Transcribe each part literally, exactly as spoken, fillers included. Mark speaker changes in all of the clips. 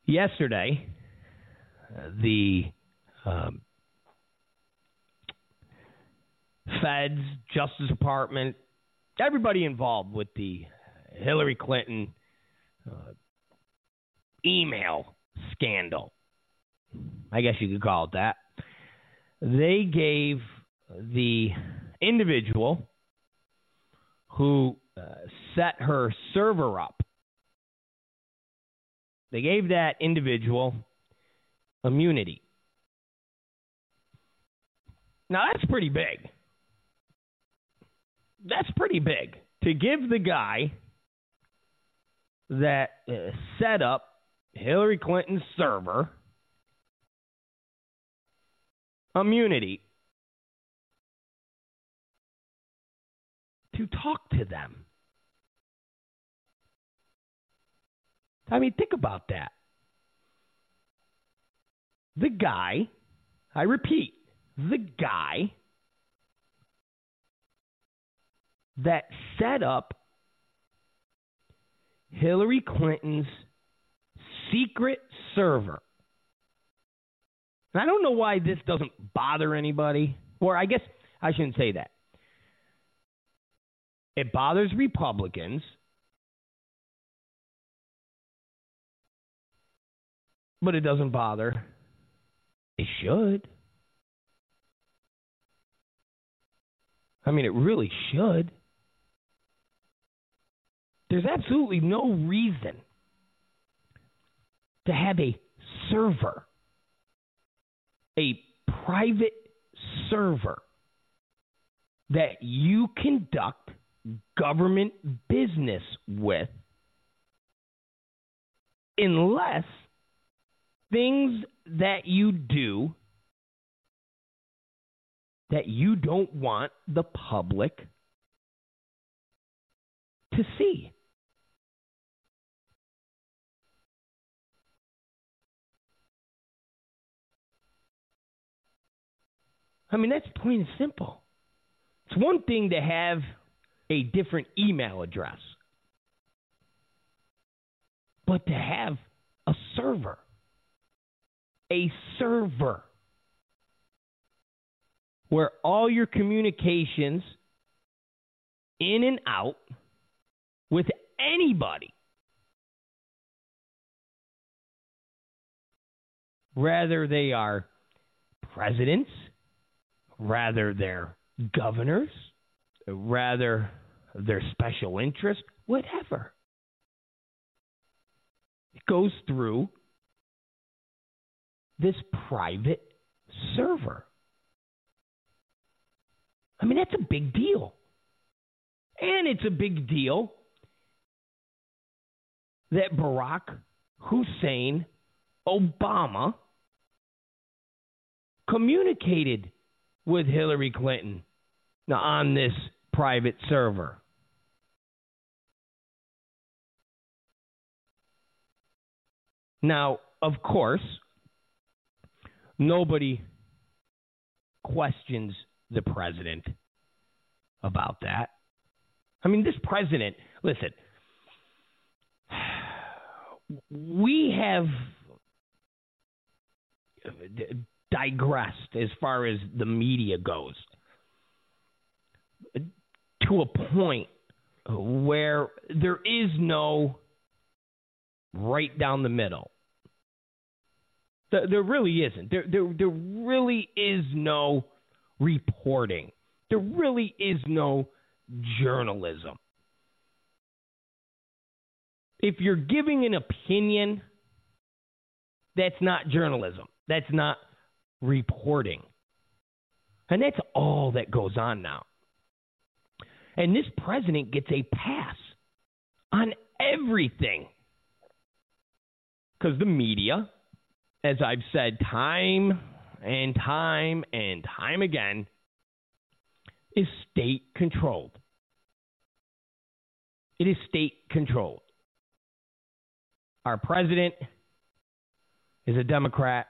Speaker 1: Yesterday, uh, the um, Feds, Justice Department, everybody involved with the Hillary Clinton uh, email scandal, I guess you could call it that, they gave the individual who uh, set her server up, they gave that individual immunity. Now, that's pretty big. That's pretty big. To give the guy that uh, set up Hillary Clinton's server immunity to talk to them. I mean, think about that. The guy, I repeat, the guy that set up Hillary Clinton's secret server. And I don't know why this doesn't bother anybody. Or I guess I shouldn't say that. It bothers Republicans. But it doesn't bother. It should. I mean, it really should. There's absolutely no reason to have a server, a private server that you conduct government business with unless things that you do that you don't want the public to see. I mean, that's plain and simple. It's one thing to have a different email address, but to have a server, a server where all your communications in and out with anybody, rather they are presidents, rather they're governors, rather they're special interest, whatever. It goes through this private server. I mean, that's a big deal. And it's a big deal that Barack Hussein Obama communicated with Hillary Clinton on this private server. Now, of course, nobody questions the president about that. I mean, this president, listen, we have digressed as far as the media goes to a point where there is no right down the middle. There really isn't. There, there, there really is no reporting. There really is no journalism. If you're giving an opinion, that's not journalism. That's not reporting. And that's all that goes on now. And this president gets a pass on everything. Because the media, as I've said time and time and time again, is state-controlled. It is state-controlled. Our president is a Democrat.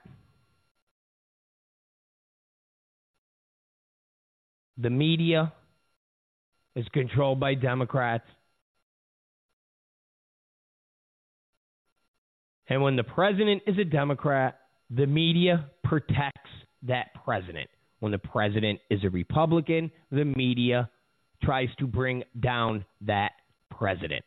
Speaker 1: The media is controlled by Democrats. And when the president is a Democrat, the media protects that president. When the president is a Republican, the media tries to bring down that president.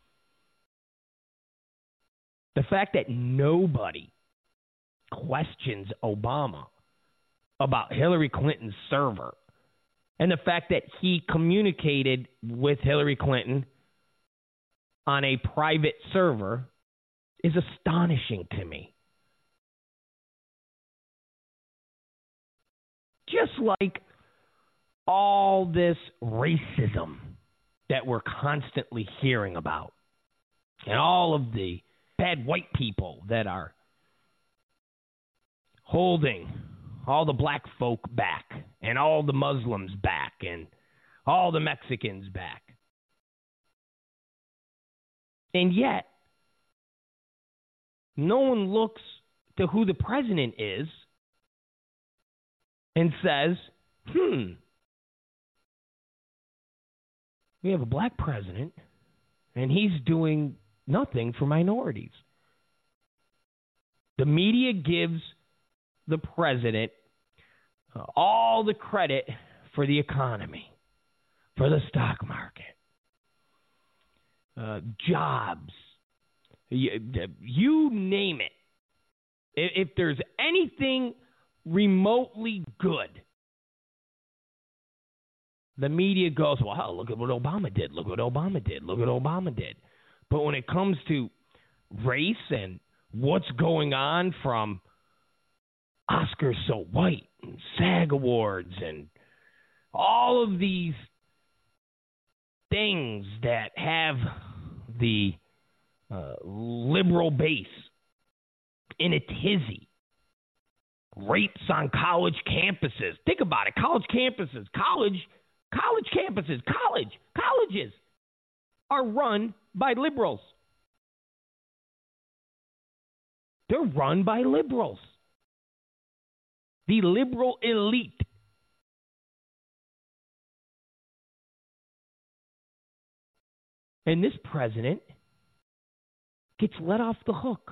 Speaker 1: The fact that nobody questions Obama about Hillary Clinton's server, and the fact that he communicated with Hillary Clinton on a private server is astonishing to me. Just like all this racism that we're constantly hearing about, and all of the bad white people that are holding all the black folk back, and all the Muslims back, and all the Mexicans back. And yet, no one looks to who the president is and says, hmm, we have a black president, and he's doing nothing for minorities. The media gives the president uh, all the credit for the economy, for the stock market, uh, jobs, you, you name it. If, if there's anything remotely good, the media goes, well, look at what Obama did. Look what Obama did. Look what Obama did. But when it comes to race and what's going on from Oscars So White and SAG Awards and all of these things that have the uh, liberal base in a tizzy. Rapes on college campuses. Think about it. College campuses. College, college campuses. College. Colleges are run by liberals. They're run by liberals. The liberal elite. And this president gets let off the hook.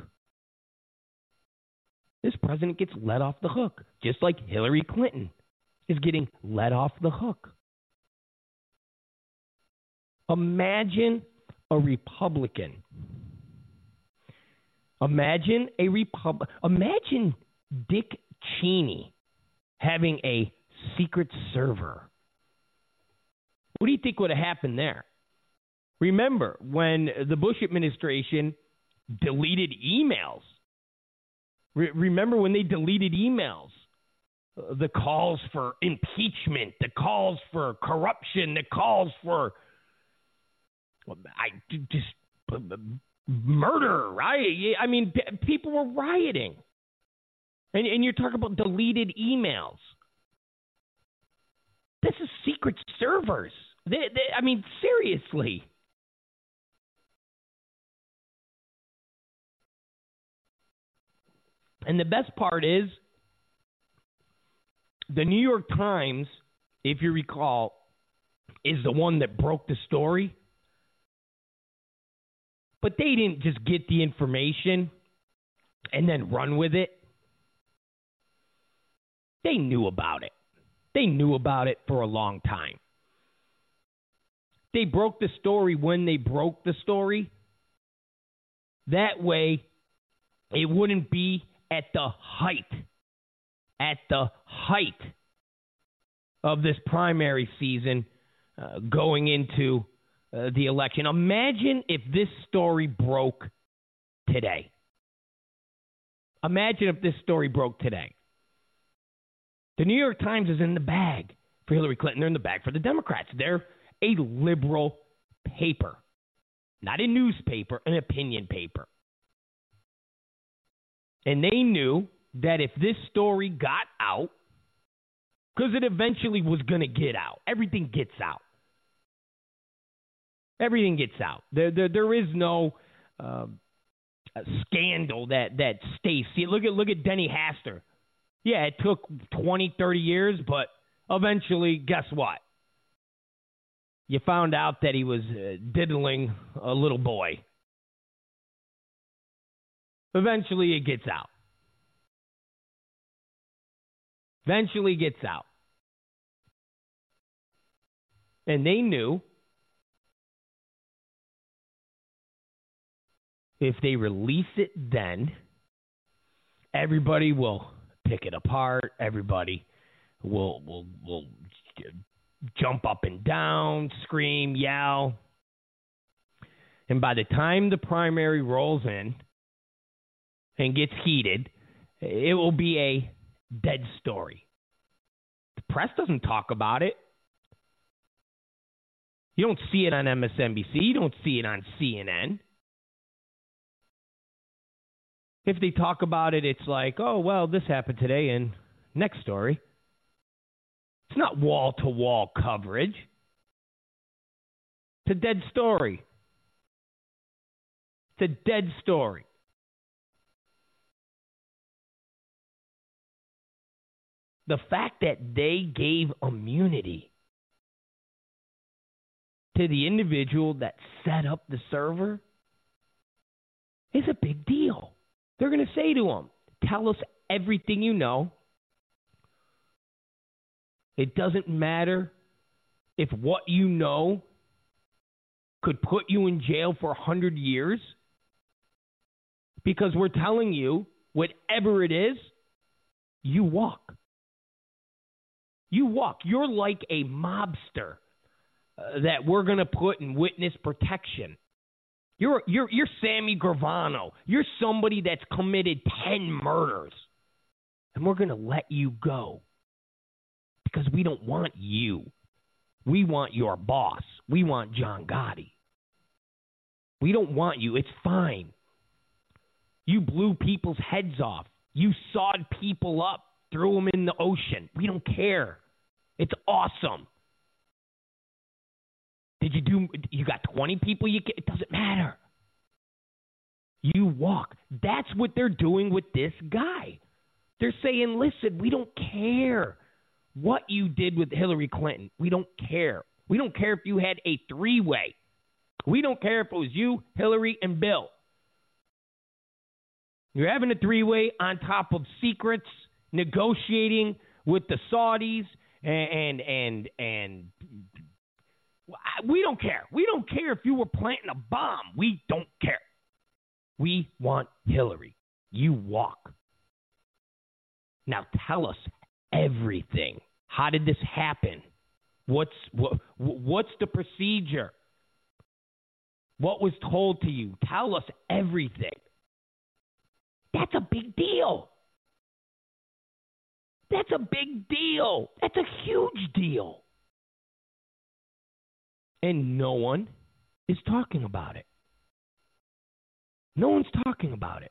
Speaker 1: This president gets let off the hook, just like Hillary Clinton is getting let off the hook. Imagine a Republican. Imagine a Repub- Imagine Dick Cheney having a secret server. What do you think would have happened there? Remember when the Bush administration deleted emails? Re- remember when they deleted emails? Uh, the calls for impeachment, the calls for corruption, the calls for I just uh, murder, right? I mean, p- people were rioting. And, and you're talking about deleted emails. This is secret servers. They, they, I mean, seriously. And the best part is, the New York Times, if you recall, is the one that broke the story. But they didn't just get the information and then run with it. They knew about it. They knew about it for a long time. They broke the story when they broke the story. That way, it wouldn't be at the height, at the height of this primary season uh, going into uh, the election. Imagine if this story broke today. Imagine if this story broke today. The New York Times is in the bag for Hillary Clinton. They're in the bag for the Democrats. They're a liberal paper, not a newspaper, an opinion paper. And they knew that if this story got out, because it eventually was going to get out, everything gets out. Everything gets out. There, there, there is no uh, scandal that, that stays. See, look at look at Denny Hastert. Yeah, it took twenty, thirty years, but eventually, guess what? You found out that he was uh, diddling a little boy. Eventually it gets out. Eventually gets out. And they knew if they release it then, everybody will pick it apart. Everybody will will will jump up and down, scream, yell. And by the time the primary rolls in and gets heated, it will be a dead story. The press doesn't talk about it. You don't see it on M S N B C. You don't see it on C N N. If they talk about it, it's like, oh, well, this happened today, and next story. It's not wall-to-wall coverage. It's a dead story. It's a dead story. The fact that they gave immunity to the individual that set up the server is a big deal. They're going to say to him, tell us everything you know. It doesn't matter if what you know could put you in jail for one hundred years, because we're telling you, whatever it is, you walk. You walk. You're like a mobster uh, that we're going to put in witness protection. You're you're you're Sammy Gravano. You're somebody that's committed ten murders. And we're going to let you go. Because we don't want you. We want your boss. We want John Gotti. We don't want you. It's fine. You blew people's heads off. You sawed people up, threw them in the ocean. We don't care. It's awesome. Did you do, you got twenty people? You get, it doesn't matter. You walk. That's what they're doing with this guy. They're saying, listen, we don't care what you did with Hillary Clinton. We don't care. We don't care if you had a three-way. We don't care if it was you, Hillary, and Bill. You're having a three-way on top of secrets, negotiating with the Saudis, and, and, and, and we don't care. We don't care if you were planting a bomb. We don't care. We want Hillary. You walk. Now tell us everything. How did this happen? What's what, what's the procedure? What was told to you? Tell us everything. That's a big deal. That's a big deal. That's a huge deal. And no one is talking about it. No one's talking about it.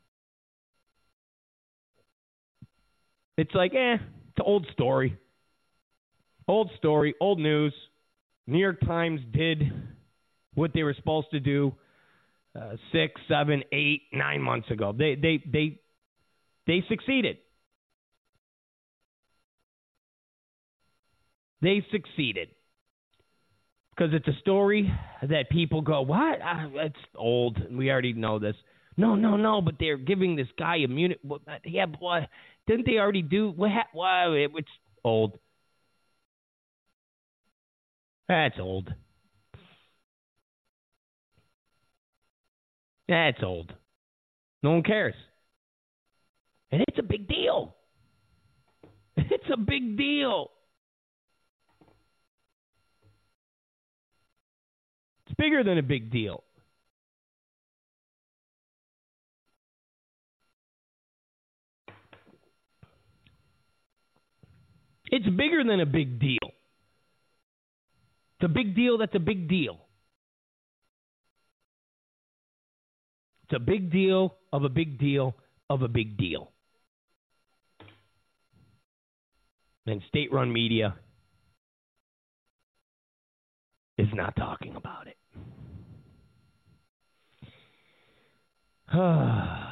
Speaker 1: It's like, eh, it's an old story. Old story, old news. New York Times did what they were supposed to do uh, six, seven, eight, nine months ago. They, they, they, they succeeded. They succeeded. Because it's a story that people go, what? Ah, it's old. We already know this. No, no, no, but they're giving this guy immunity. Yeah, what? Didn't they already do? What? Well, it, it's old. That's old. That's old. No one cares. And it's a big deal. It's a big deal. It's bigger than a big deal. It's bigger than a big deal. It's a big deal that's a big deal. It's a big deal of a big deal of a big deal. And state-run media is not talking about it.